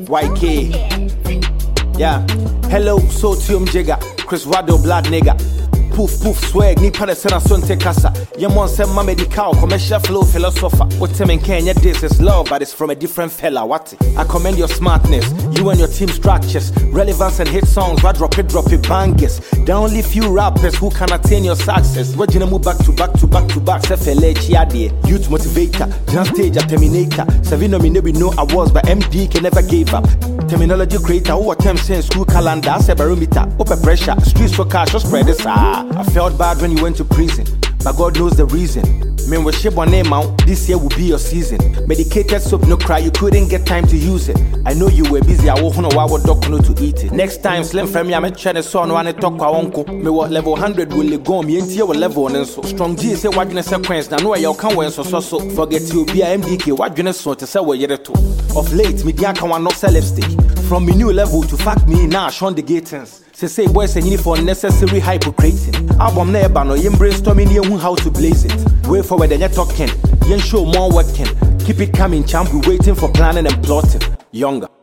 YK. Yeah. Hello, Sotium Jigger, Chris Wado Blood Nigga. Poof poof swag, ni pana sena sonte kasa. Yamon se ma medical, commercial flow philosopher. What time in Kenya, this is love, but it's from a different fella. What? I commend your smartness, you and your team structures, relevance and hit songs. What drop it bangers. There are only few rappers who can attain your success. What you move back to back. Sefele chiade, youth motivator, just stage a terminator. Savino me never no awards, but MD can never give up. Terminology creator, who attempts in school calendar, say barometer, open pressure, streets for cash, just spread this. I felt bad when you went to prison, but God knows the reason. Man, we ship on name out, this year will be your season. Medicated soap, no cry, you couldn't get time to use it. I know you were busy, I won't know why we're talking to eat it. Next time, slim from me, I'm trying to son, one talk to uncle. Me what level 100 will go, me into your level, and so strong G say what you sequence. Now, know you can't win so forget you be a MDK, what you so to say what you're to. Of late, me, I can't not sell lipstick. From me new level to fuck me now, Sean the Gatons. Say boys and uniform for necessary hypocrating. Album never no yin brainstorming you how to blaze it. Way forward and you're talking, yin show more working. Keep it coming, champ, we waiting for planning and plotting. Younger.